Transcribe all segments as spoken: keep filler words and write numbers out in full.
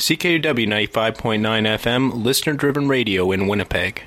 C K U W ninety-five point nine F M, listener-driven radio in Winnipeg.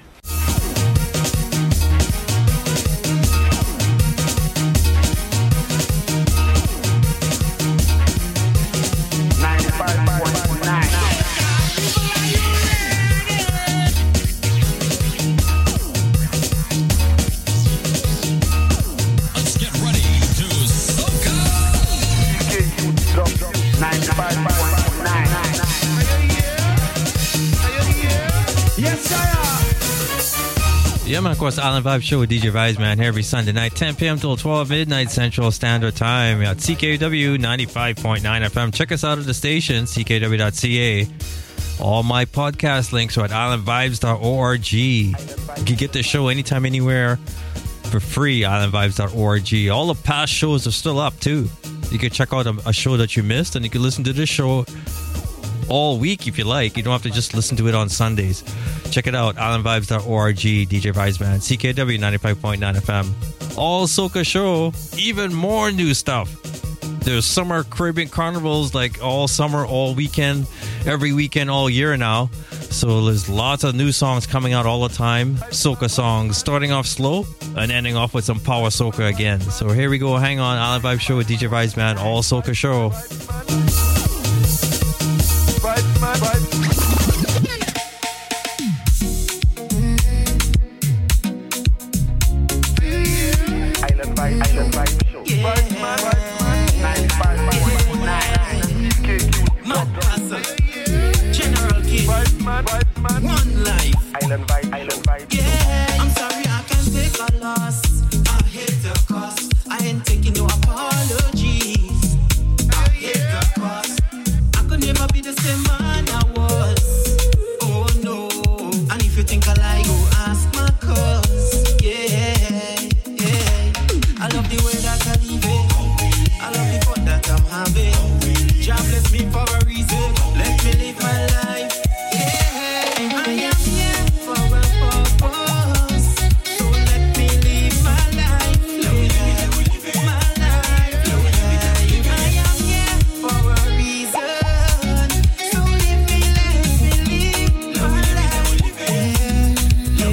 Yeah, man, of course, Island Vibe Show with D J Vibes, man, here every Sunday night, ten p.m. till twelve midnight Central Standard Time at C K U W ninety-five point nine F M. Check us out at the station, C K W dot C A. All my podcast links are at island vibes dot org. You can get the show anytime, anywhere for free, island vibes dot org. All the past shows are still up, too. You can check out a, a show that you missed, and you can listen to this show all week if you like. You don't have to just listen to it on Sundays. Check it out, island vibes dot org. D J Vibes, man. C K W ninety-five point nine F M. All Soca Show. Even more new stuff. There's summer Caribbean carnivals like all summer, all weekend, every weekend, all year now. So there's lots of new songs coming out all the time. Soca songs, starting off slow and ending off with some power soca again. So here we go. Hang on. Island Vibe Show with D J Vibes, man. All Soca Show. Vibes, man, vibes. Island Vibe, Island Vibe Show. Yeah. Vibes, man, vibes, man. ninety-five point nine. K Q. Mad Passer. General King. Vibes, man, vibes, man. One life. Island Vibe, Island Vibe. Yeah. I'm sorry, I can't take a loss. I hate the cost. I ain't taking no apologies. I hate the cost. I could never be the same man I was. Oh no. And if you think I lie, go ask my cause. Yeah, yeah. I love the way that I live it. I love the fun that I'm having. God bless me for a reason. Let me live my life. Yeah, I am here for a purpose. So let me live my life. Yeah, my life. Yeah, I am here for a reason. So let me, let me live my life. Yeah,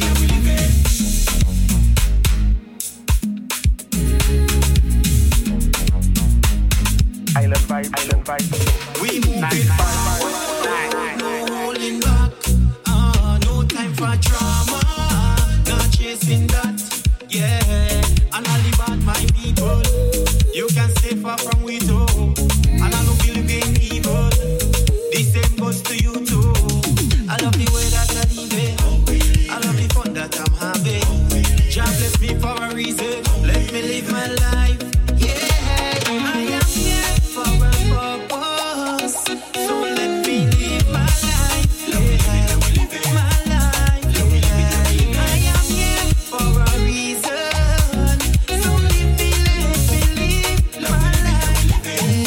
Island Vibe, Island Vibe. We moving forward, no holding back. Uh, no time for drama, not chasing that. Yeah, and I live out my people. You can stay far from we too, and I don't believe in evil. The same goes to you too. I love the way that I live it. I love the fun that I'm having. God bless me for a reason. Let me live my life. Yeah, I am here for a purpose. So let me live my life. Yeah, my life. Yeah, I am here for a reason. So let me, let me live my life.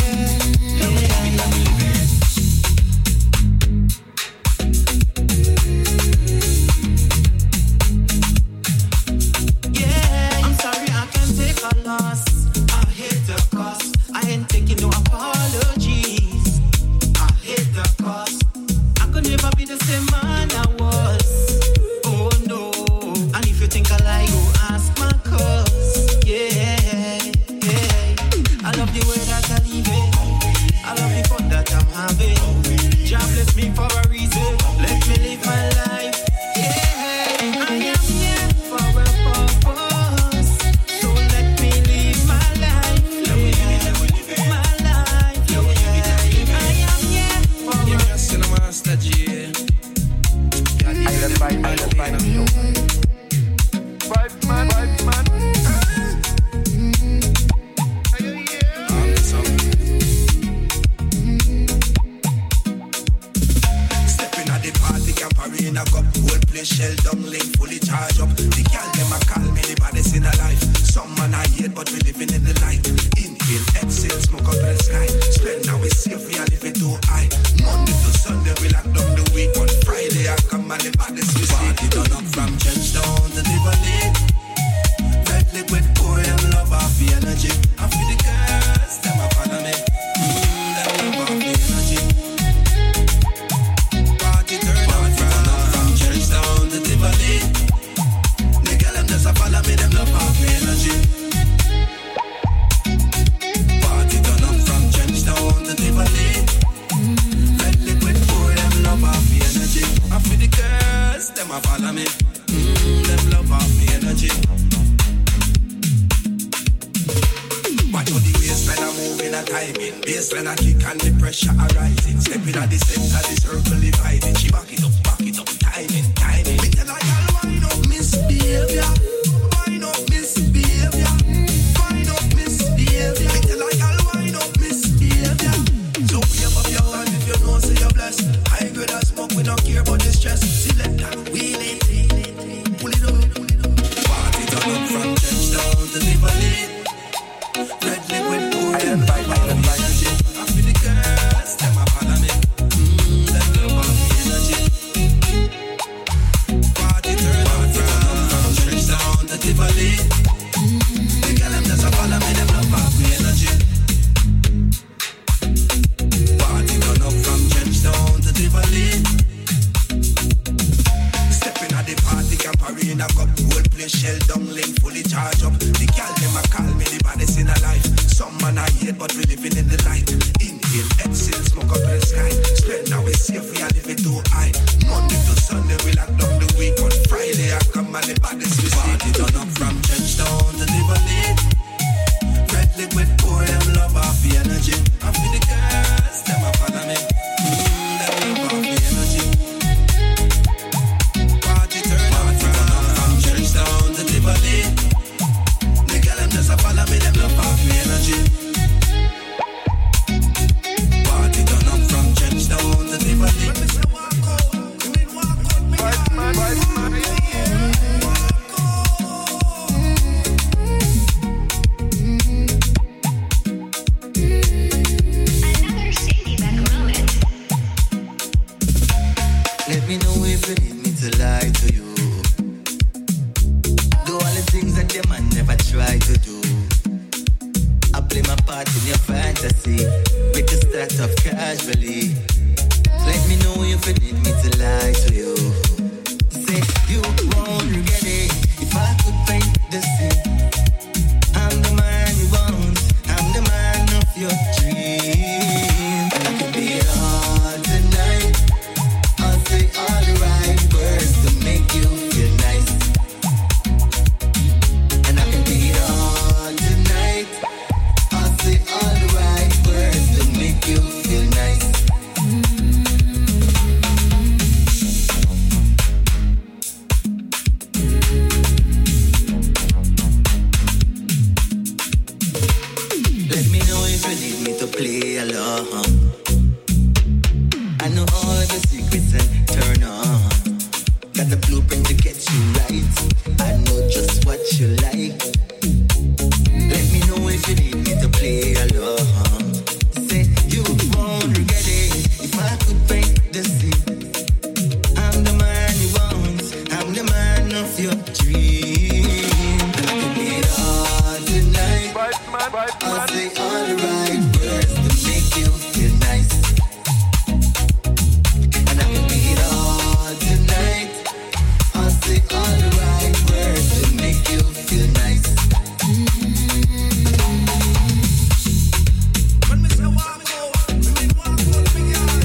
Yeah, I'm sorry, I can't take a loss. I hate the cost. I ain't taking no apologies. I hate the cost. I could never be the same man I was. Oh no. And if you think I lie, go ask my cause. Yeah, yeah. I love the way that I live it. I love the fun that I'm having. God bless me for a reason. Let me live my life. Yeah, I am here for a purpose. So let me live my life. Yeah, my life. Yeah, I am here for a Island Vibe, Island Vibe Show. Vibes, man, vibes, man. Stepping at the party, camp arena cup, whole place shell down, link fully charge up. The girl them a call me the baddest in a life. Some man I hate, but we living in the light. Inhale, exhale, smoke up in the sky. Spend now we safe, we are living too high. Monday to Sunday we lock down the week. On Friday I come and the baddest we see. Party done up from Trenchtown to Tivoli. Red liquid, pour them love off the energy. I feel the girls, them a follow me. Mm, them love off the energy. a follow me. Mm, them love off me energy. Watch how the waistline a moving a timing. Baseline a kick and the pressure a rising. Stepping at the center, the circle dividing. She back it up, back it up, timing, timing. Me tell her, girl, wind up, misbehavior. Wind up, misbehavior. Wind up, misbehavior. Me tell her, girl, wind up, misbehavior. So wave up your hand if you know say you're blessed. High grade and smoke, we don't care about the stress. Select that, wheel it, pull it up. Party turn up from Trenchtown to Tivoli. Red liquid, pour them by my energy. I feel the girls, them a follow me. Mmm, them love off the energy. Party turn up from Trenchtown to Tivoli. The girl them just a follow me, them love off the energy. Party turn up from Trenchtown to Tivoli. Stepping at the party, camp arena cup. Whole place shell down, link fully charge up. The girl them a call me the baddest in a life. Some man I hate, but we living in the light. Inhale, exhale, smoke up in the sky. Spend now we safe, we are living too high. Monday to Sunday, we lock down the week. On Friday, I come and the baddest we see. Party turn up from Trenchtown to Tivoli. Red liquid, pour them love off the energy. I feel the girls, them a follow me. Mm, them love off the energy. Party turn up from Trenchtown to Tivoli. The girl them just a follow me, them love off the energy. Party turn up from Trenchtown to Tivoli. Another city back moment. Let me know if you need me to lie to you. Do all the things that your man never tried to do. I play my part in your fantasy. Make you start off casually. Let me know if you need me to lie to you. Say you won't regret it if I could paint the scene. I'm the man you want. I'm the man of your dream. And I can be hard tonight. I'll say all the right words to make you feel nice. And I can be hard tonight. I'll say all the right words to make you feel nice. Let me know if you need me to play along. I know all the secrets and turn on. Got the blueprint to get you right. I know just what you like. Let me know if you need me to play along. Say you won't regret it if I could paint the scene. I'm the man you want. I'm the man of your dream. And I can be hard tonight. I'll say all the right words to make you feel nice. And I can be hard tonight. I'll say all the right words to make you feel nice. When me say walk out, me mean walk out, me girl.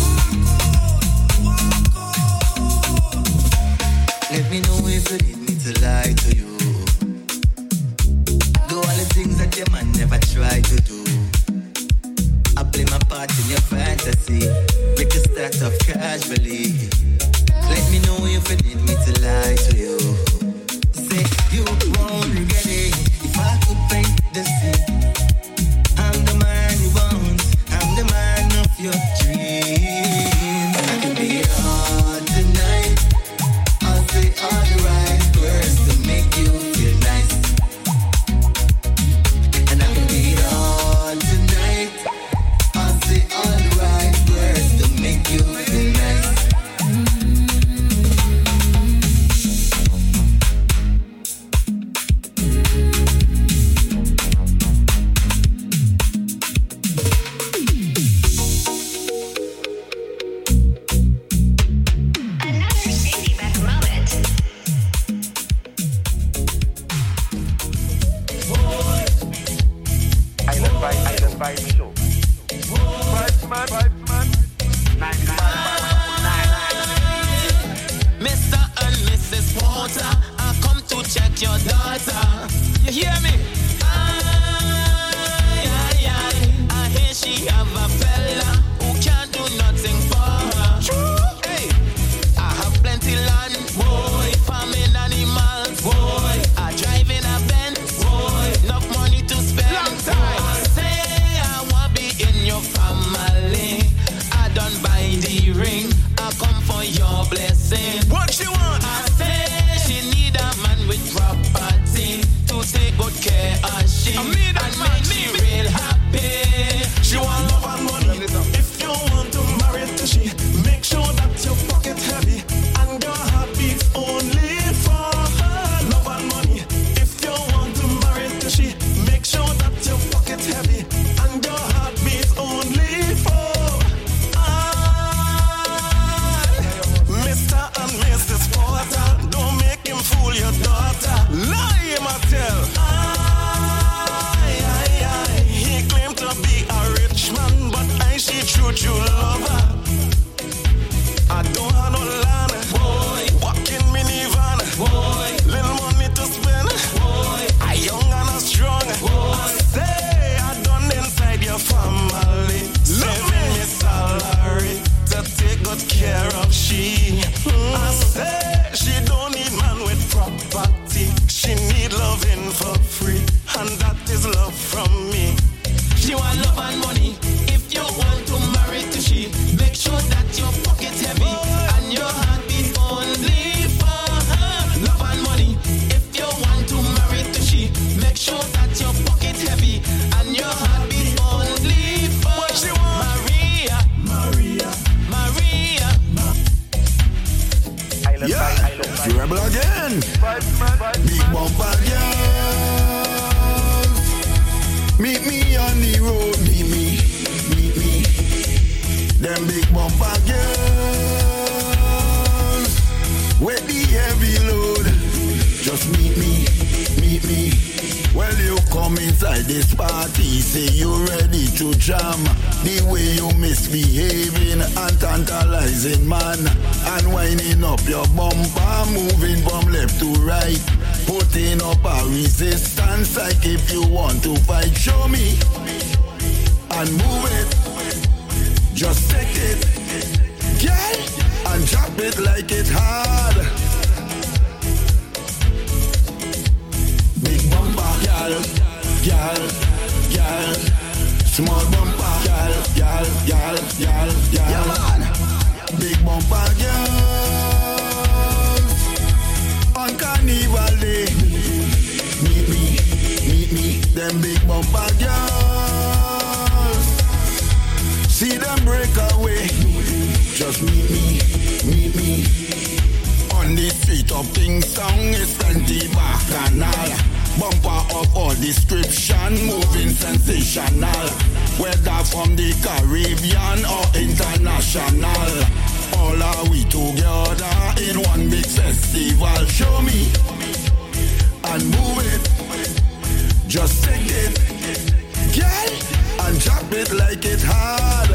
Walk out, walk out. Let me know if you need me to lie to you. Do all the things that your man never tried to do. I play my part in your fantasy. Make you start off casually. Let me know if you need me to lie to you. Say you won't regret it if I could paint the scene. I'm the man you want. I'm the man of your dream. And I can be hard tonight. I'll say all the right words to make you feel nice. And I can be hard tonight. I'll say all the right words to make you feel nice. true lover. I don't have no land, boy. Walking minivan, boy. Little money to spend, boy. I young and I strong, boy. I say I done inside your family. Saving me salary to take good care of she. Mm. I say she don't need man with property. She need loving for free, and that is love from me. She want love and money. If you want to marry to she, make sure that your pocket heavy and your heart beat only for her. Love and money. If you want to marry to she, make sure that your pocket heavy and your heart beat only for what she want. Maria, Maria, Maria. Yeah, it's rebel again. Big bumper girls. Meet me on the road, meet me, meet me. Them big bumper girls with the heavy load. Just meet me, meet me. Well, you come inside this party, say you ready to jam. The way you misbehaving and tantalizing, man. And winding up your bumper, moving from left to right. Putting up a resistance like if you want to fight. Show me and move it. Just take it, girl, and drop it like it hard. Big bumper, girl, girl, girl. Small bumper, girl, girl, girl, girl, girl. Yeah, man. Big bumper, girl. On Carnival Day, meet me, meet me. Them big bumper girls. See them break away. Just meet me, meet me. On the street of Kingston, it's plenty bacchanal. Bumper of all description, moving sensational. Whether from the Caribbean or international, all are we together in one big festival. Show me and move it. Just take it, girl, and drop it like it hard.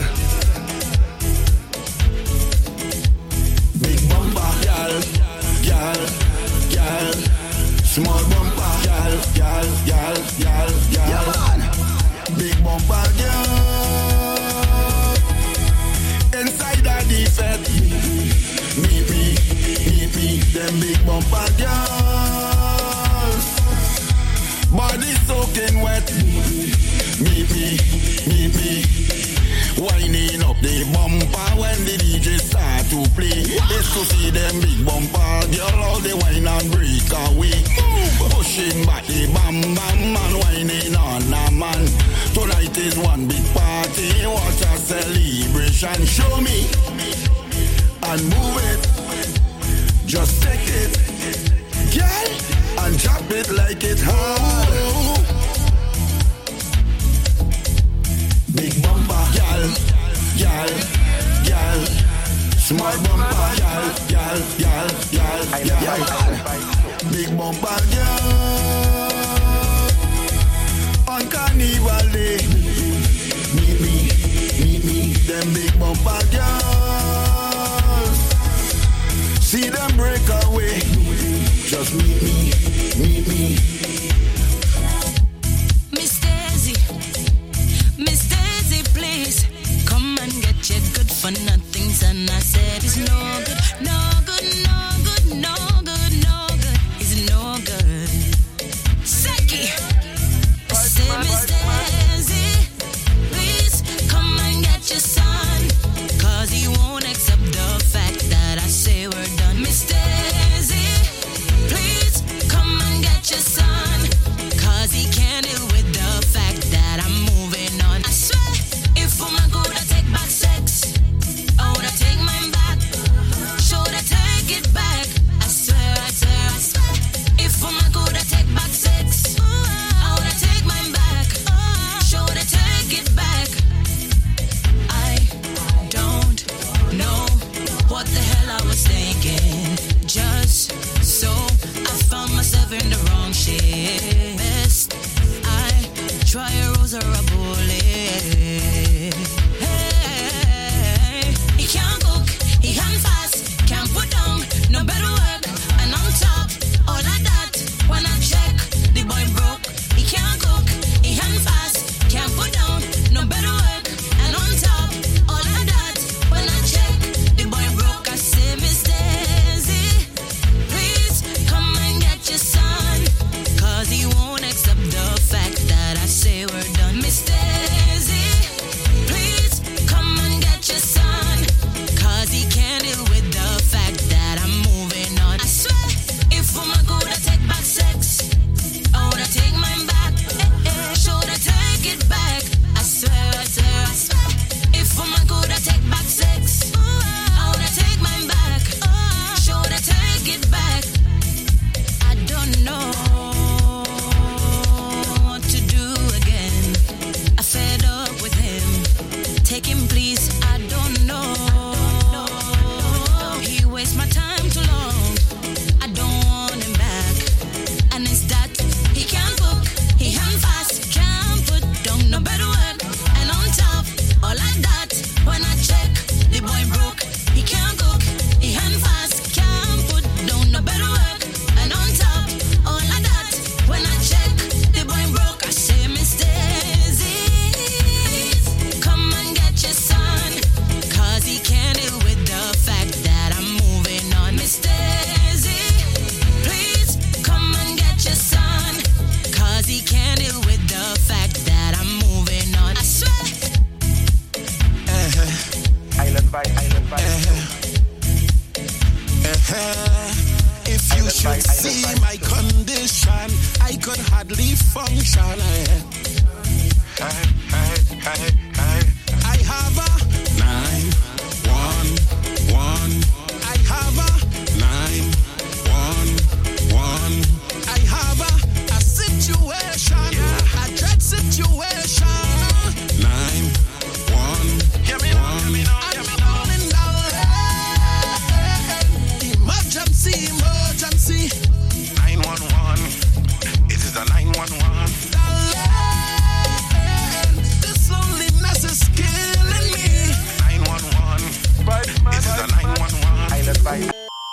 Big bumper, girl, girl, girl. Small bumper, girl, girl, girl, girl, girl. Yeah, man. Big bumper, girl. Inside of the fed, meet me, meet me. Them big bumper girls. Body soaking wet, meet me, meet me. Winding up the bumper when the D J start to play. It's to see them big bumper girl, all the wine and break away. Pushing back the bam bam and whining on a man. Tonight is one big party, what a celebration. Show me and move it. Just take it, girl, and drop it like it hard. Big bumper, girl, girl, girl. Small bumper, girl, girl, girl, girl, girl. Big bumper, girl. On Carnival Day, meet me, meet me. Them big bumper girls. See them break away. Just meet me, meet me. Miss Daisy, Miss Daisy, please come and get your good for nothings. And I said it's no good, no good, no good, no good, no good. It's no good. Seki, I say Miss Daisy, please come and get your son, cause he won't accept the fact that I say we're done. Miss Daisy, please come and get your son, cause he can't deal with the fact that I'm moving on. I swear, if woman could I take back sex, I would I take mine back. Should I take it back? should see my condition. I could hardly function. Hey, hey, hey, hey. I have a nine one one. I have a nine one one. I have a, a situation, a dread situation. Nine one. Hear me now, hear me now, hear me now. Emergency, emergency. Nine one one. It is a nine one one. This loneliness is killing me. Nine one one. It is a nine one one. Island by.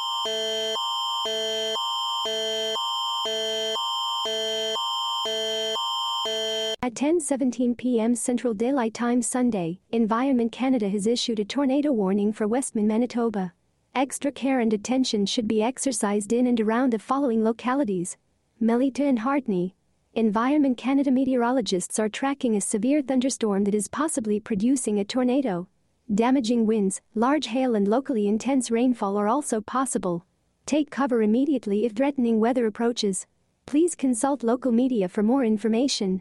At ten seventeen p.m. Central Daylight Time Sunday, Environment Canada has issued a tornado warning for Westman, Manitoba. Extra care and attention should be exercised in and around the following localities: Melita and Hartney. Environment Canada meteorologists are tracking a severe thunderstorm that is possibly producing a tornado. Damaging winds, large hail and locally intense rainfall are also possible. Take cover immediately if threatening weather approaches. Please consult local media for more information.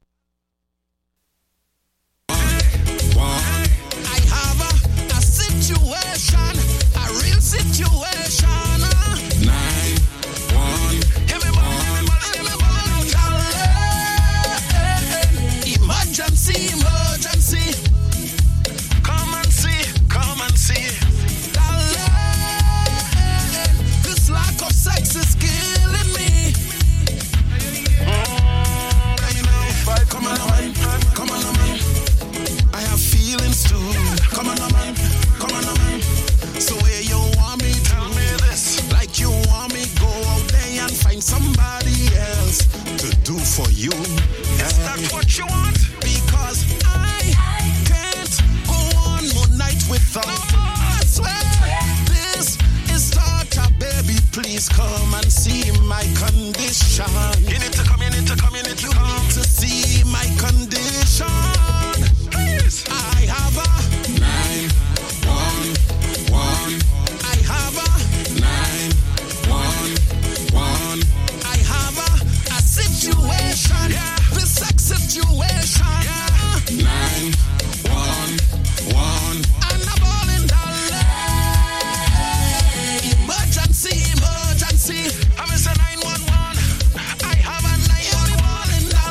I have a, a situation, a real situation. Nine, one, hear me, man, hear me, man, emergency, emergency. Come and see, come and see. This lack of sex is killing me. Come on, man, come on, man. I have feelings too. Come on, man, come on, man. So where you want me, tell me this. Like you want me, go out there and find somebody else to do for you. Is that what you want? Because I can't go on more night without. I swear this is torture, baby. Please come and see my condition. You need to come, you need to come, you need to come to see my condition. Please. I have a nine one one. I have a nine one one. I have a, a situation. Yeah. This sex situation. Yeah. Nine one one. And I'm all in the lane. Emergency, emergency. I'm a nine one one. I have a nine one one in the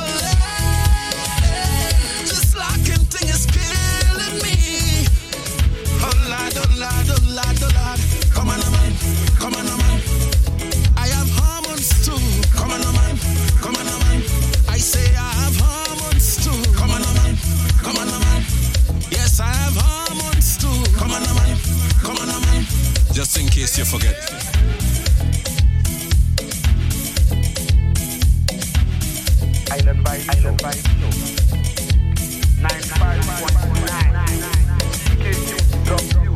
lane. This locking thing is killing me. Oh Lord, oh Lord, oh Lord, oh Lord. Come on, man, come on, man. I have hormones too. Come on, man, come on, man. I say I have hormones too. Come on, man, come on, man. Yes, I have hormones too. Come on, man, come on, man. Just in case you forget. Island by Island by nine five one nine. K Q drop you.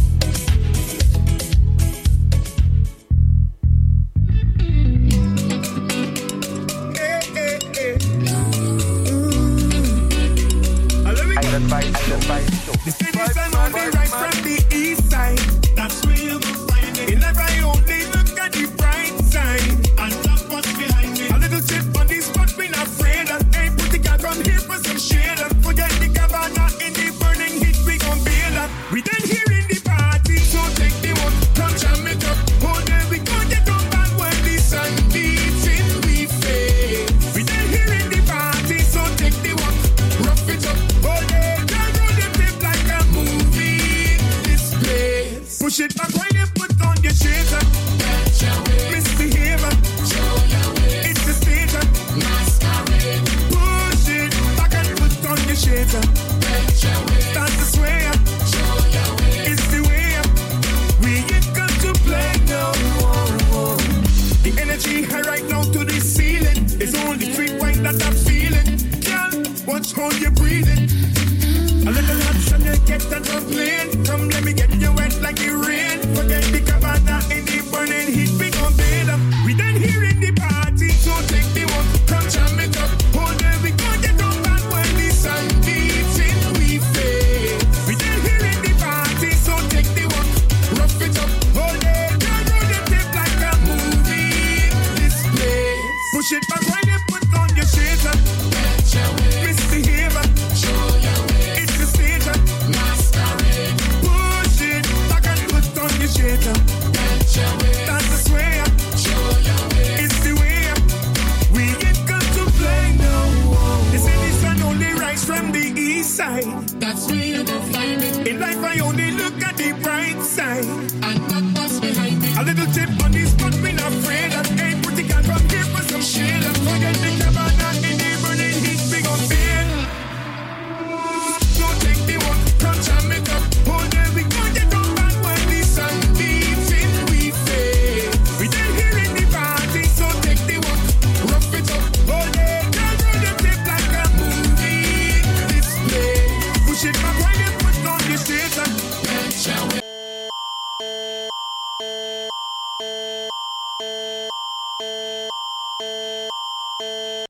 Island by Island by The citizen on the right from the east side. That's real. In every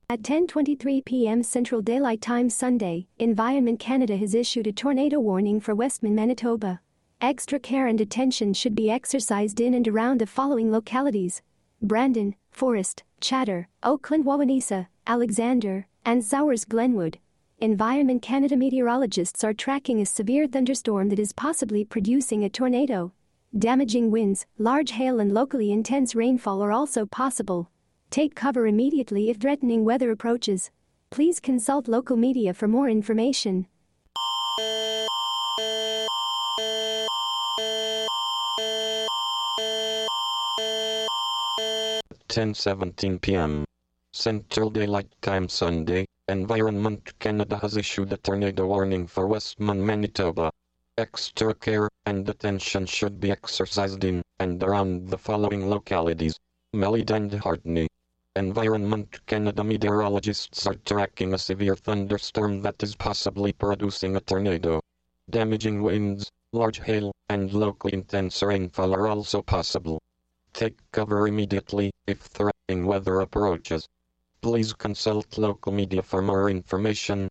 At ten twenty-three p.m. Central Daylight Time Sunday, Environment Canada has issued a tornado warning for Westman, Manitoba. Extra care and attention should be exercised in and around the following localities: Brandon, Forest, Chatter, Oakland, Wawanesa, Alexander, and Sowers, Glenwood. Environment Canada meteorologists are tracking a severe thunderstorm that is possibly producing a tornado. Damaging winds, large hail and locally intense rainfall are also possible. Take cover immediately if threatening weather approaches. Please consult local media for more information. ten seventeen p.m. Central Daylight Time Sunday, Environment Canada has issued a tornado warning for Westman, Manitoba. Extra care and attention should be exercised in and around the following localities: Mellide and Hartney. Environment Canada meteorologists are tracking a severe thunderstorm that is possibly producing a tornado. Damaging winds, large hail, and locally intense rainfall are also possible. Take cover immediately if threatening weather approaches. Please consult local media for more information.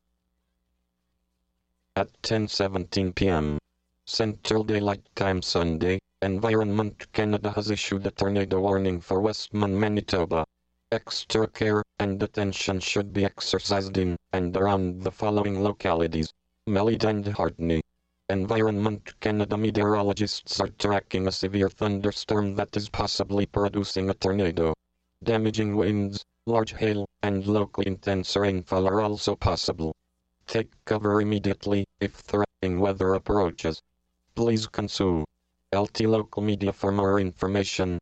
At ten seventeen p.m. Central Daylight Time Sunday, Environment Canada has issued a tornado warning for Westman, Manitoba. Extra care and attention should be exercised in and around the following localities: Mellide and Hartney. Environment Canada meteorologists are tracking a severe thunderstorm that is possibly producing a tornado. Damaging winds, large hail, and locally intense rainfall are also possible. Take cover immediately if threatening weather approaches. Please consult L T local media for more information.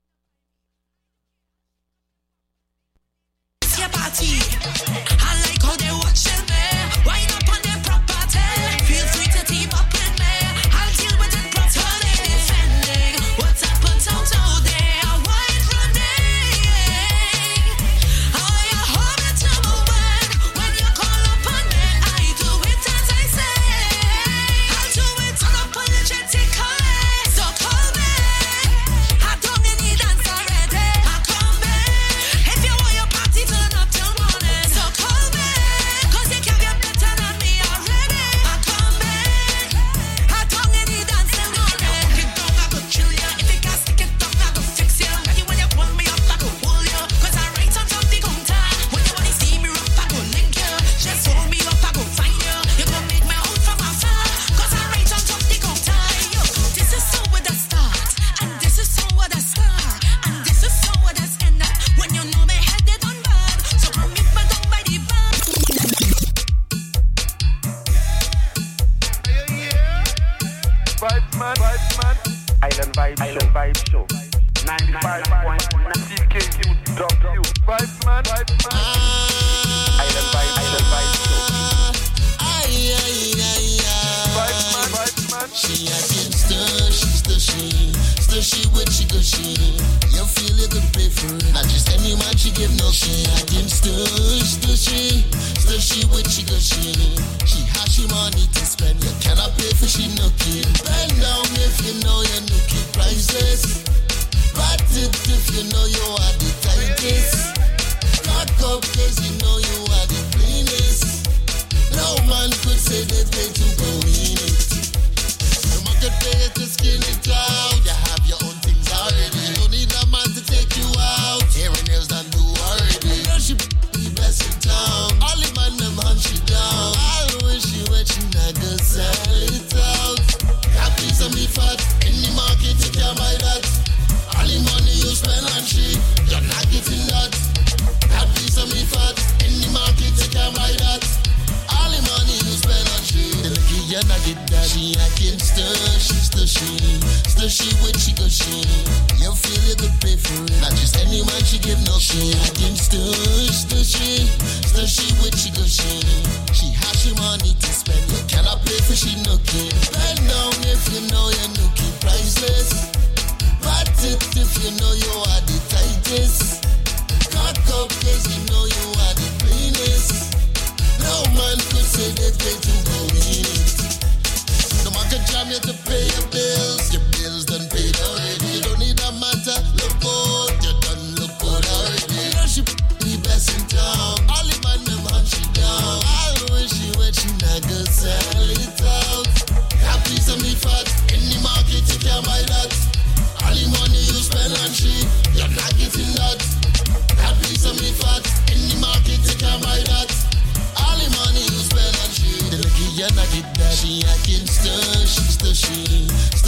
All in my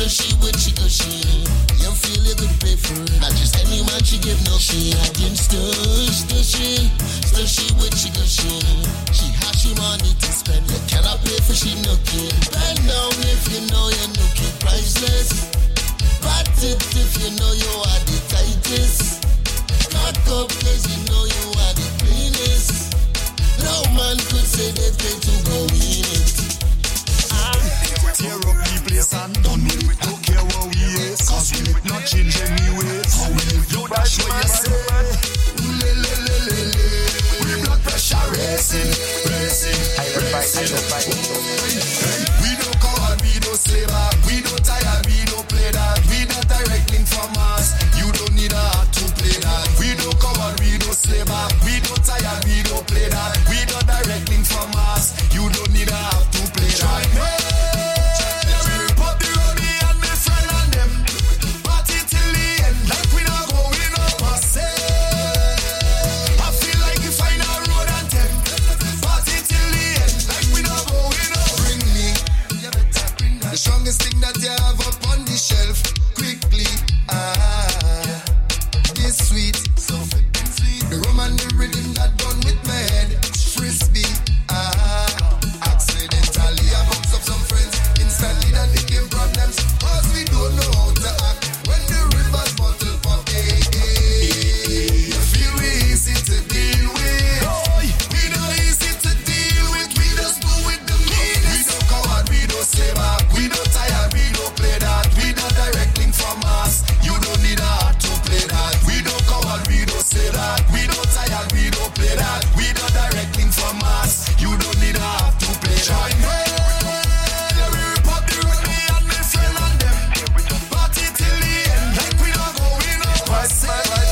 Slushy with she gushy. You feel you could pay for it. Not just any man she give no she. I didn't stush, slushy. Slushy with she gushy. She has she money to spend. You cannot pay for she nookie. Bend down if you know your nookie priceless. Bat it if you know you are the tightest. Cock up cause you know you are the cleanest. No man could say they pay to go in it. Tear up the place and done with it. Don't care what we is, cause we will not change any ways. How we live, yo, that's what you say. Ooh, le, le, le, le, le. We blood pressure racing, racing, racing. We don't coward, we don't slay back. We don't tire, we don't play that. We not direct link from us. You don't need a heart to play that. We don't coward, we don't slay back. We don't tire, we don't play that. We not direct link from us. You don't need a heart to play that. The strongest thing that you have up on the shelf, quickly, ah, this sweet, so flippin' sweet. The rum and the rhythm that done with my head, frisbee, ah, accidentally I bounce up some friends, instantly that became problems, cause we don't know how to act when the river's bottle pop, hey, hey. You feel we easy to deal with, we don't easy to deal with, we just do with the meanest. We don't coward, we don't say back. We don't tire, we don't play that. We don't direct link from us. You don't need a heart to play that. We don't coward, we don't say that. We don't tire, we don't play that. We don't direct link from us. You don't need a heart to play that. Yeah, we rip up the road, me and my friend and them. Party till the end, like we don't go in up. I say,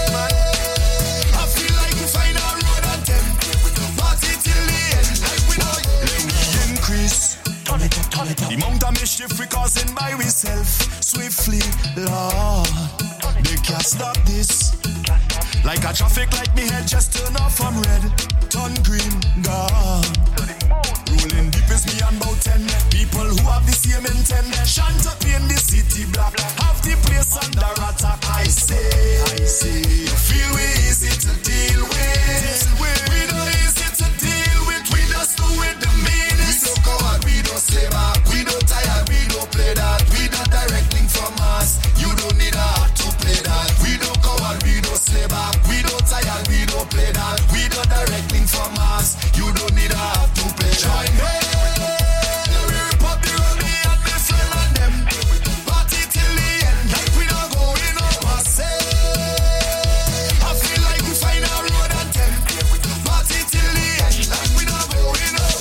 I feel like we find a road and them. Party till the end, like we don't. Let me increase. The amount of mischief we causing by ourselves swiftly, Lord. They can't stop this. Like a traffic light, me head just turn off from red, turn green, gone. Rolling deep is me and about ten people who have the same intent. Shant up in the city black, have the place under attack. I say, I say, you feel we easy to deal with. We don't easy to deal with. We just do it the meanest. We don't coward, we don't say back. We don't tire, we don't play that. We not direct link from us. You don't need a heart to play that. We don't coward, we don't say back. We don't tire, we don't play that. We not direct link from us. You don't need a heart to play that. Hey, we rip up the road, me and my friend and them. Party till the end, like we not going up. I say, I feel like we find a road and them. Party till the end, like we not going up.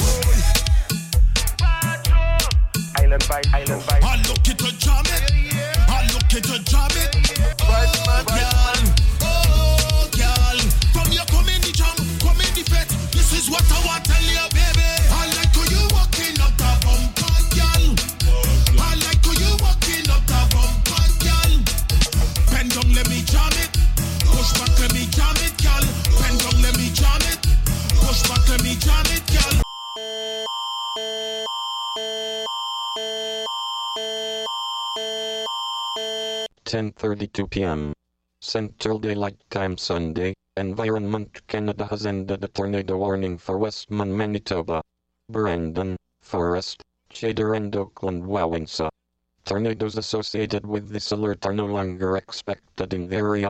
Island vibe, island vibe. I look at the jam it. I look at the jam it. Girl, oh girl, from you come in the jam, come in the fet. This is what I want to tell you, baby. I like how you walking up the bumper, girl. I like how you walking up the bumper, girl. Bend down, let me jam it. Push back, let me jam it, girl. Bend down, let me jam it. Push back, let me jam it, girl. ten thirty-two p.m. Central Daylight Time Sunday. Environment Canada has ended a tornado warning for Westman, Manitoba, Brandon, Forest, Chater and Oakland, Wawinsa. Tornadoes associated with this alert are no longer expected in the area.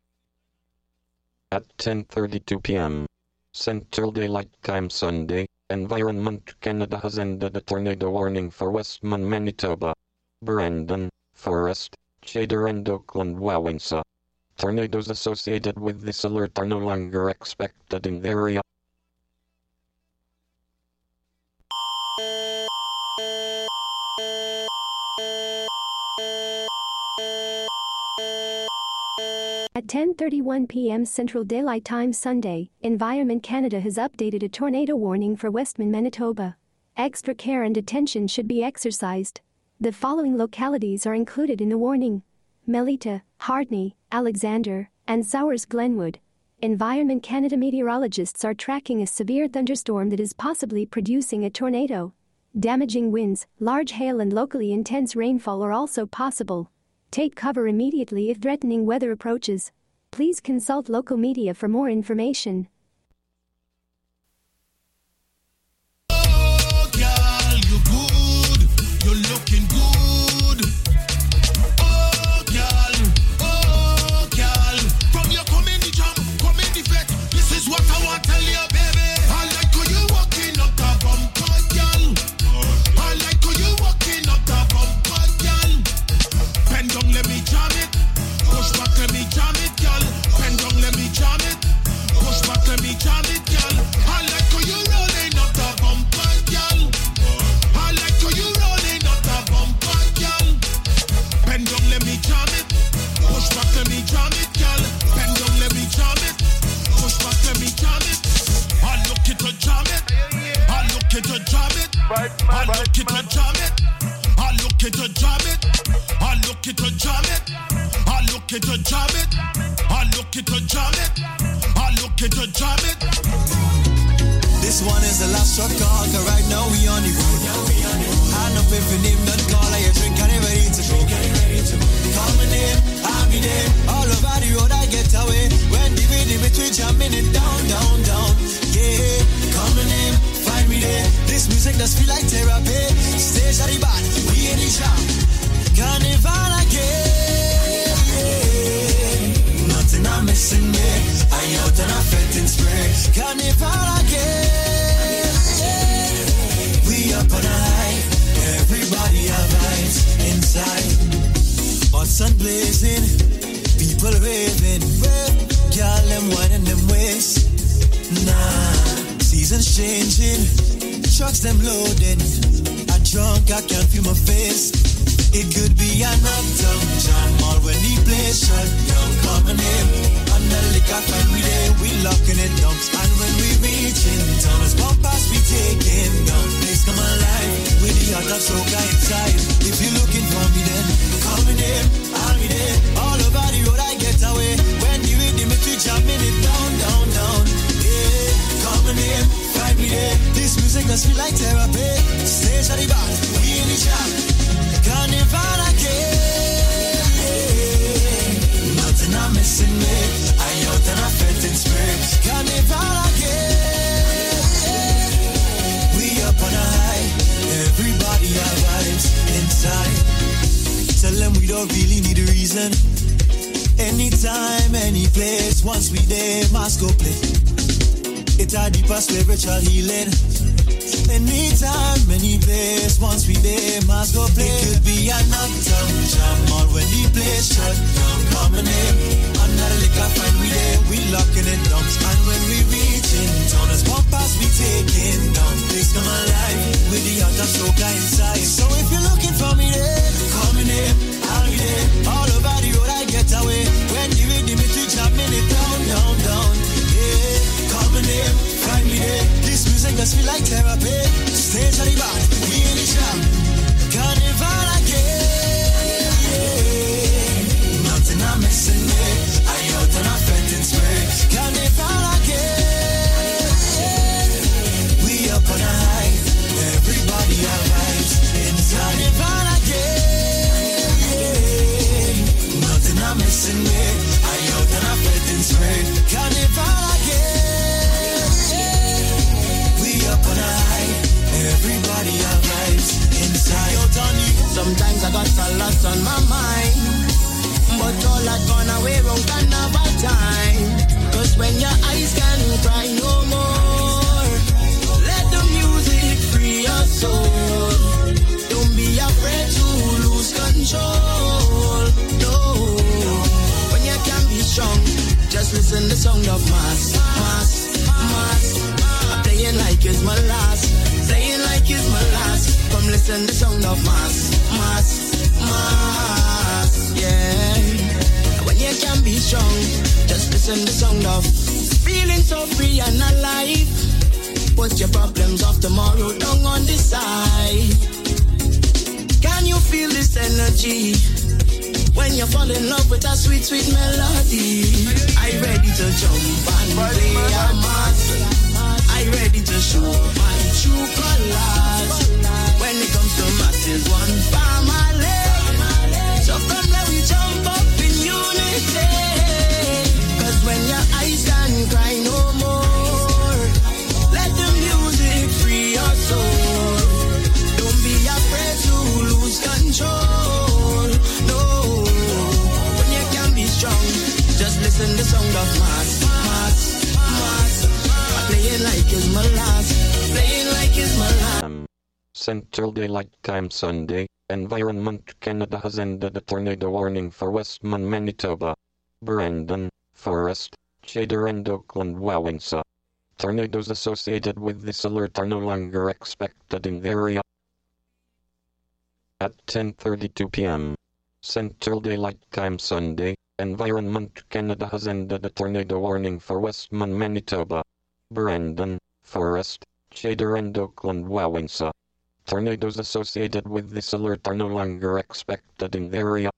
At ten thirty-two p.m. Central Daylight Time Sunday, Environment Canada has ended a tornado warning for Westman, Manitoba, Brandon, Forest, Chater and Oakland, Wawinsa. Tornadoes associated with this alert are no longer expected in the area. At ten thirty-one p.m. Central Daylight Time Sunday, Environment Canada has updated a tornado warning for Westman, Manitoba. Extra care and attention should be exercised. The following localities are included in the warning: Melita, Hardney, Alexander, and Sowers Glenwood. Environment Canada meteorologists are tracking a severe thunderstorm that is possibly producing a tornado. Damaging winds, large hail and locally intense rainfall are also possible. Take cover immediately if threatening weather approaches. Please consult local media for more information. Oh, girl, you good. You're looking good. Oh, girl. Oh, girl. From your comedy jam, comedy vet, this is what I want to tell you, baby. I like how you walking up the bumper, girl. I like how you walking up the bumper, girl. Bend down, let me jam it. Push back, let me jam it, girl. Bend down, let me jam it. Push back, let me jam it, girl. I like how you rolling up the bumper, girl. I like how you rolling up the bumper, girl. Bend down, let me jam it. Push back, let me jam it, girl. Bend down, let me jam it. Push back, let me jam it. I look it to jam it. I look it to jam it. I look it to jam it. I look it to jam it. I look it to jam it. I look it to jam it. I look it to jam it. I look it to jam it. This one is the last shot call, cause right now we on the road. Hand up if your name not call, I drink and I'm ready to go. Call my name, I'll be there. All over the road I get away. When the rhythm between jamming it down, down, down. Yeah, call my name, find me there. This music does feel like therapy. Stage at the bar, we in the shop. Carnival again. Nothing I'm missing there. I out and I felt in spray. Carnival again. We up on a high. Everybody have vibes inside. Hot sun blazing. People raving. Girl, them winding them waist. Nah, seasons changing. Trucks them loading. I drunk, I can't feel my face. It could be an uptown jam or when the place shut down. Coming in, under the liquor find we there, we locking it down. And when we reach in town, it's bumpers we taking down. Place come alive with the heart of soca inside. If you're looking for me then, coming in, I'll be there. All over the road I get away. When the rhythm is we jamming it down, down, down. Yeah, coming in, find me there. This music does feel like therapy. Stage at the bar, we in the jam. Carnival again. Nothing I'm missing me. I out and I felt in spirit. Carnival again. We up on a high. Everybody have vibes inside. Tell them we don't really need a reason. Anytime, any place. Once we there, must go play. It's our deeper spiritual healing. Anytime, any place, once we there, must go play. It could be an uptown jam or when the place shut down. Coming in, under the liquor find we there, we locking it down. And when we reach in town, as bumpers we taking down. Place come alive with the heart of soca inside. So if you're looking for me there, coming in, I'll be there. All over the road I get away. When the rhythm is we jamming it down, down, down. Yeah, coming in, find me there. This music does feel like therapy. Stage at the bar, we in the jam. Carnival again. Nothing I'm missing there. I out and I felt in spirit. Carnival again. We up on a high. Everybody have vibes inside. Carnival again. Nothing I'm missing there. I out and I felt in spirit. Carnival again. Up on a high, everybody have vibes inside. Sometimes I got a lot on my mind, but all that gone away wrong carnival time. Cause when your eyes can cry no more, let the music free your soul. Don't be afraid to lose control. No, when you can be strong, just listen to the sound of mass, mass, mass. Playing like it's my last, playing like it's my last. Come listen to the sound of mass, mass, mass, yeah. When you can be strong, just listen to the sound of feeling so free and alive. Put your problems of tomorrow down on the side. Can you feel this energy? When you fall in love with a sweet, sweet melody, I'm ready to jump and play a mass. I ready to show my true colors. When it comes to masses, one family. So come let we jump up in unity. Cause when your eyes can cry no more, let the music free your soul. Don't be afraid to lose control. No, when you can be strong, just listen the sound of mass, mass, mass. Playing like it's my last, playing like it's my last. Um, Central Daylight Time Sunday. Environment Canada has ended a tornado warning for Westman, Manitoba, Brandon, Forest, Shader and Oakland, Wawinsa. Tornadoes associated with this alert are no longer expected in the area. At ten thirty-two p.m. Central Daylight Time Sunday, Environment Canada has ended a tornado warning for Westman, Manitoba, Brandon, Forest, Shader and Oakland, Wawinsa. Tornadoes associated with this alert are no longer expected in the area.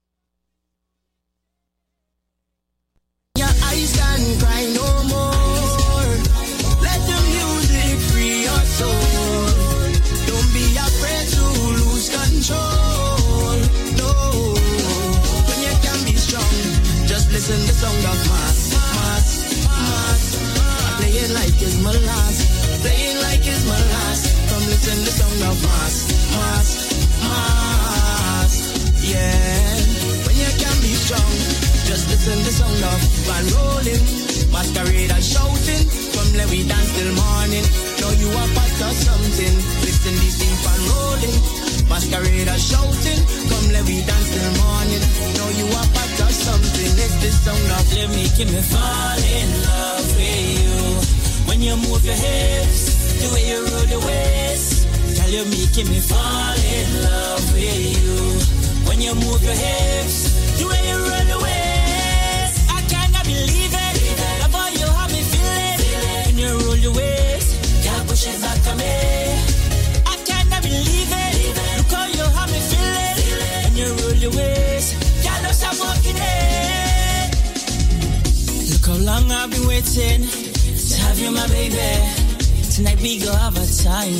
Your eyes can cry no more. Let the music free your soul. Don't be afraid to lose control. No, when you can be strong, just listen the sound of mass, mass, mass. Playing like it's my last, playing like it's my last. Come listen the sound of mass, mass, mass. Yeah, when you can be strong, just listen the sound of van rolling. Masquerade shouting, come let we dance till morning. Know you are part of something. Listen this thing fan rolling. Masquerade shouting, come let we dance till morning. Know you are part of something. It's the sound of let me give me fall in love with you. When you move your hips, the way you roll the waist, girl, you're making me fall in love with you. When you move your hips, the way you roll the waist, I cannot believe it. Love how you have me feeling. When you roll the waist, girl, push it back on me. I cannot believe it. Look how you have me feeling. When you roll the waist, girl, don't stop walking it. Look how long I've been waiting to have you, my baby. Tonight we go have a time.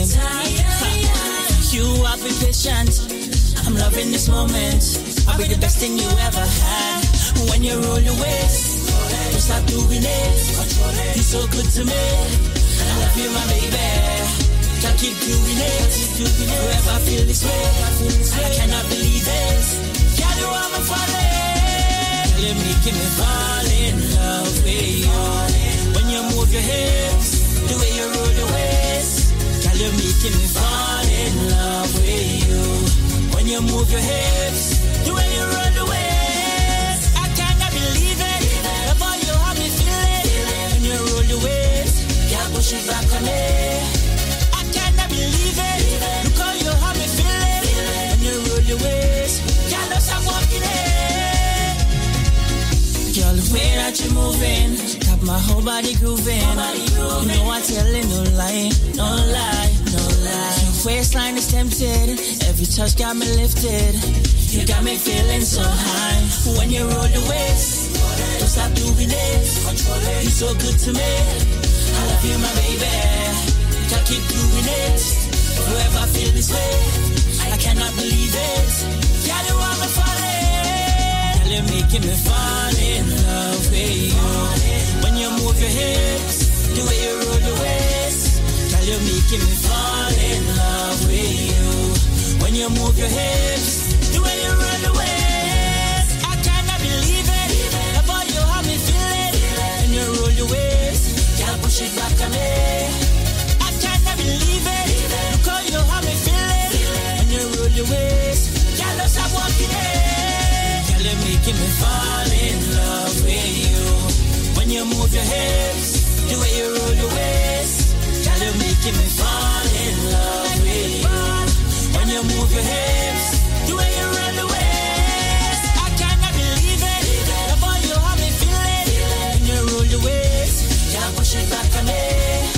You have been patient. I'm loving this moment. I'll be the best thing you ever had. When you roll your waist, don't stop doing it. You're so good to me. I love you, my baby. Can't keep doing it. Forever I feel this way. I cannot believe it. Girl, you are my falling. Let me give me fall in love with you. When you move your hips, the way you roll the waist, girl, you're making me fall in love with you. When you move your hips, the way you roll the waist, I cannot believe it. Love how you have me feeling. When you roll the waist, girl, push it back on me. I cannot believe it. Look how you have me feeling. When you roll the waist, girl, don't stop walking it. Girl, the way that you're moving, got my whole body grooving. You know I'm telling no lie, no lie, no lie. Your waistline is tempted, every touch got me lifted. You got me feeling so high. When you roll the waist, don't stop doing it. You're so good to me. I love you, my baby. Can't keep doing it. Forever I feel this way. I cannot believe it. Girl, you are my falling. Girl, you're making me fall in love with you. When you move your hips, the way you roll the waist, girl, you're making me fall in love with you. When you move your hips, the way you roll the waist, I cannot believe it. Love how you have me feeling. When you roll the waist, girl, push it back on me. I cannot believe it. Look how you have me feeling. When you roll the waist, girl, don't stop walking it. Girl, you're making me fall in love with you. When you move your hips, the way you roll the waist, girl, you're making me fall in love with you. When you move your hips, the way you roll the waist, I cannot believe it. Love how you have me feeling. When you roll the waist, girl, push it back on me.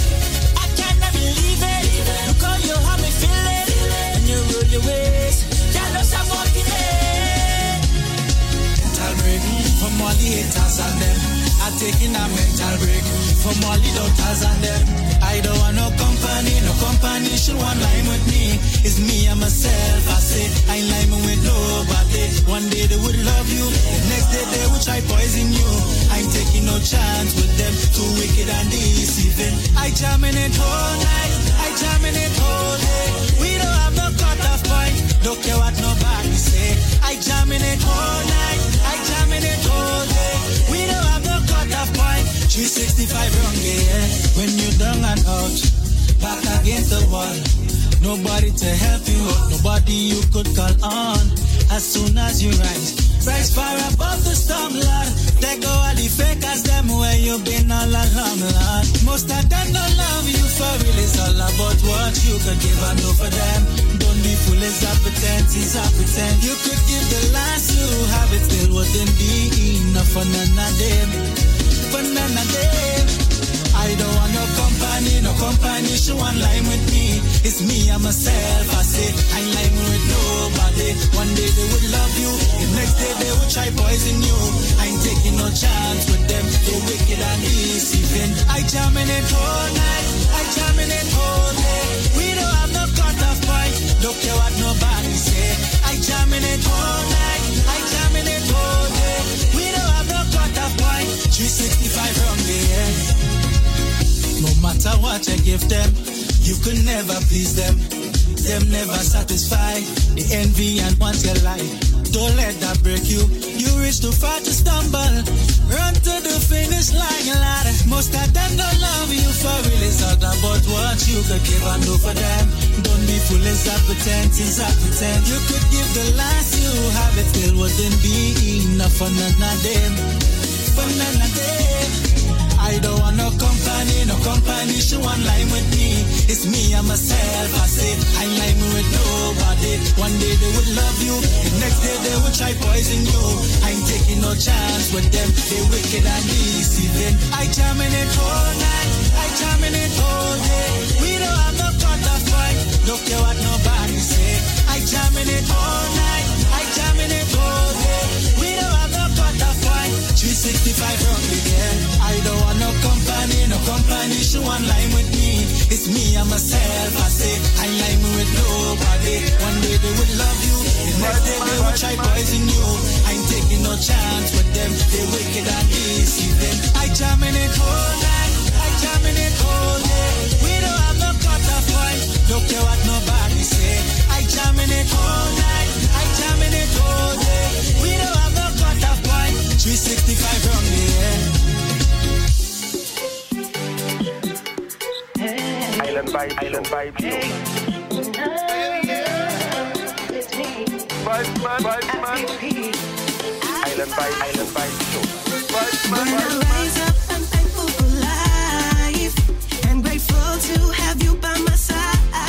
I cannot believe it. Look how you have me feeling. When you roll the waist, girl, don't stop walking it. Mental break from all the haters and them. I'm taking a mental break from all the doubters and them. I don't want no company, no company should want line with me. It's me and myself, I say, I ain't liming with nobody. One day they would love you, the next day they would try poison you. I ain't taking no chance with them, too wicked and deceiving. I jamming it all night, I jamming it all day. We don't have no cut-off point, don't care what nobody say. I jamming it all night, I jamming it all day. We don't have no cut-off point, three sixty-five wrong, yeah. When you're down and out, back against the wall, nobody to help you up, nobody you could call on. As soon as you rise, rise far above the storm, Lord. Take go all the fakers, them where you been all along, Lord. Most of them don't love you for real, it's all about what you could give and do for them. Don't be foolish, I pretend, is I pretend. You could give the last you have, it still wouldn't be enough for none of them, for none of them. I don't want no company, no company should want line with me. It's me and myself, I say, I ain't line with nobody. One day they would love you, the next day they would try poison you. I ain't taking no chance with them, they wicked and deceiving. I jamming it all night, I jamming it all day. We don't have no cut-off point, don't care what nobody say. I jamming it all night, I jamming it all day. We don't have no cut-off point, three sixty-five from the air. No matter what you give them, you could never please them. Them never satisfy the envy and want your life. Don't let that break you. You reach too far to stumble. Run to the finish line, lad. Most of them don't love you for real. It's all about what you could give and do for them. Don't be foolish, I pretend, since I pretend. You could give the last you have, it still wouldn't be enough for none of them. For none of them. I don't want no company, no company should want line with me. It's me and myself, I say, I ain't line with nobody. One day they would love you, the next day they would try poison you. I ain't taking no chance with them, they wicked and deceiving. I jamming it all night, I jamming it all day. We don't have no cut-off point, don't care what nobody say. I jamming it all night, I jamming it all day. We don't have no cut-off point, three sixty-five from the air. I don't want no company, no company should want line with me. It's me and myself, I say, I ain't line with nobody. One day they would love you, the next day they would try poison you. I ain't taking no chance with them, they wicked and deceiving. I jamming it all night, I jamming it all day. We don't have no cut-off point, don't care what nobody say. I jamming it all night, I jamming it all day. We don't have no cut-off point, three sixty-five from the air. Island vibe, island vibe show. Vibe man, vibe man. Island vibe, island vibe show. Vibe man, When I rise up, I'm thankful for life and grateful to have you by my side.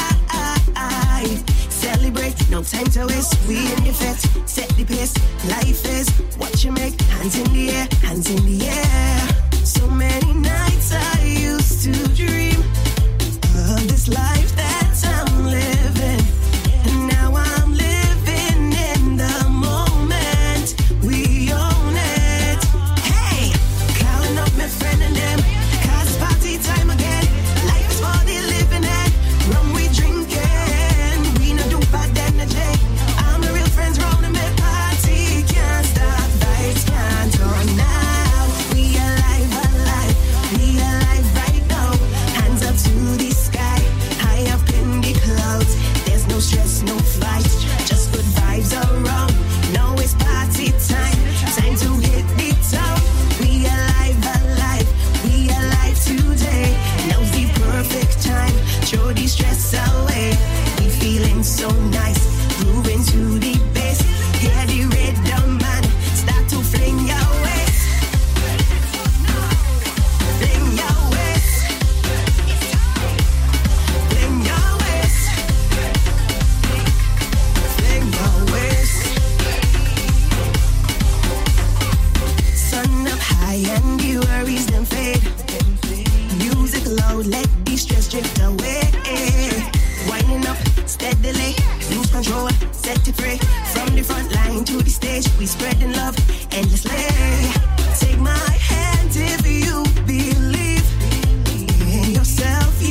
Celebrate, no time to waste. We in effect, set the pace. Life is what you make. Hands in the air, hands in the air. So many nights I used to dream of this life that I'm living, and now I'm living in the moment. We own it. Hey, calling up my friend and them, 'cause it's party time again. Life is for the living and rum we drinking. We no do bad energy. I'm the real friends round and my party can't stop. Vibes can't turn now. We alive, alive. We alive right now. Hands up to the sky, high up in the clouds. There's no stress, no fight, just good vibes around. Now it's party time, time to hit the town. We alive, alive, we alive today. Now's the perfect time, throw the stress away. We feeling so nice, moving to the bass. Hear the rhythm man, start to fling your waist. Fling your waist. Fling your waist. Fling your waist. Sun up high and the worries them fade. Music loud, let the stress drift away. Winding up steadily, lose control, set it free. From the front line to the stage, we spreading love endlessly. Take my hand if you believe in yourself.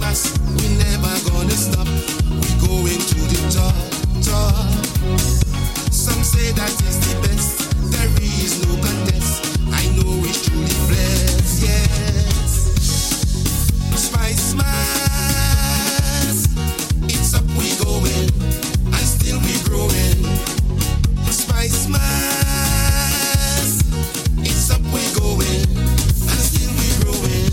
mass, we never gonna stop. We going to the top, top. Some say that is the best. There is no contest. I know it's truly blessed, yes. Spice Mass, it's up we going, and still we growing. Spice Mass, it's up we going, and still we growing.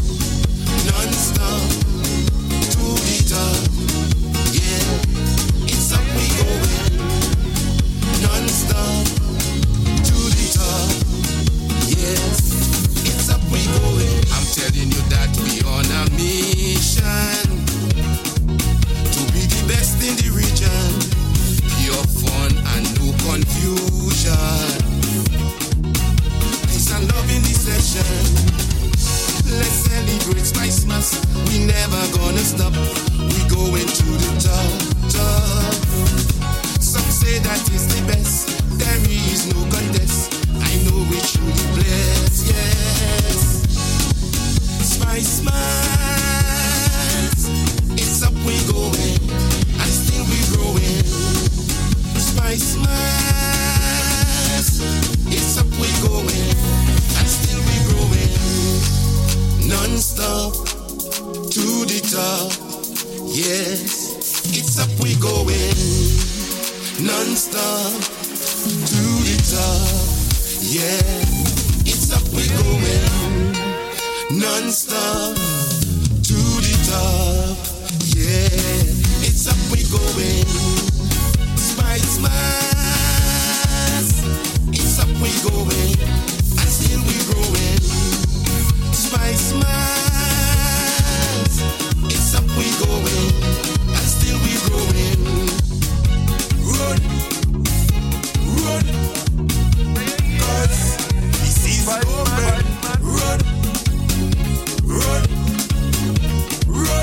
Non-stop to the top, yeah. It's up we going, non-stop to the top, yes. It's up we going. I'm telling you that we on a mission to be the best in the region. Pure fun and no confusion. Peace and love in this session. Let's celebrate Spice Mass. We never gonna stop. We going to the top, top. Some say that is the best. There is no contest. I know we truly blessed, yes. Spice Mass, it's up we going, and still we growing. Spice Mass, it's up we going, and still we growing. Non-stop to the top, yes. It's up we going, non-stop to the top, yeah. It's up we going, non-stop to the top, yeah. It's up we going. Spice Mass, it's up we going, and still we growing. Spice Mass, it's up we going, and still we growing. Run, run, cause this is open. Run, run, run.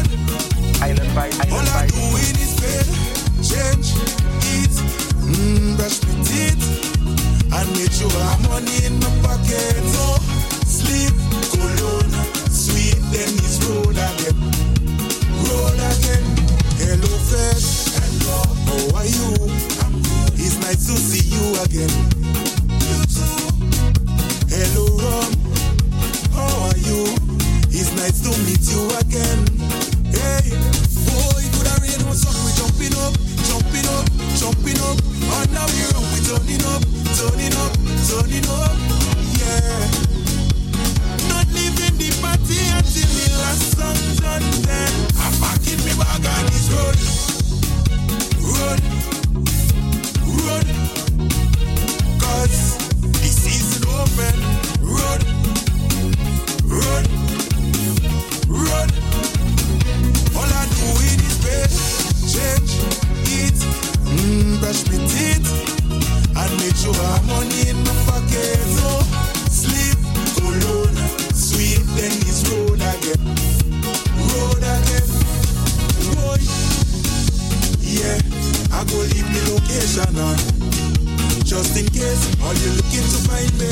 All I do is pay, change it, mm, brush my teeth, and make sure I'm money in my pocket. So sleep, cologne, sweet, then it's road again, road again. Hello, Fed, hello, how are you? I'm good. It's nice to see you again. You too. Hello, Rom, how are you? It's nice to meet you again. Hey, boy, could I rain or sun? We jumping up, jumping up, jumping up. And now we run, we turning up, turning up, turning up. Yeah. Not leaving the party until the last song done. Then I'm packing me bag on this road, road, road. Cause this is open, road, road, road. All I do is pay, change it, mm, brush my teeth, and make sure I'm money in my pocket. So sleep, cologne, sweet, then it's road again, road again. Boy, yeah, I go leave the location on, just in case all you looking to find me.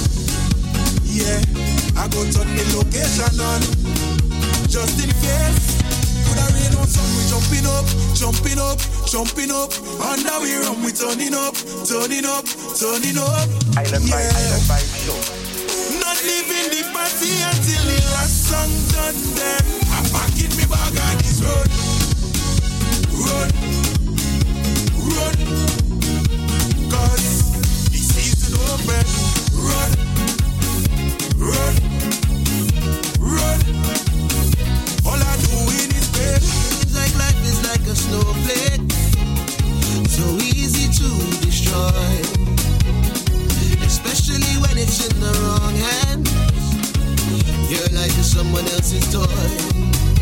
Yeah, I go turn the location on, just in case. Could I rain or sun? We jumping up, jumping up, jumping up. And now we run, we turning up, turning up, turning up. Island yeah. Vibe, Island Vibe Show. Not leaving the party until the last song done. Then I'm packing me bag on this road, road, road. Cause this season open, road, road, road. All I do is pay. It's like life is like a snowflake, so easy to destroy, especially when it's in the wrong hand. Your life is someone else's toy.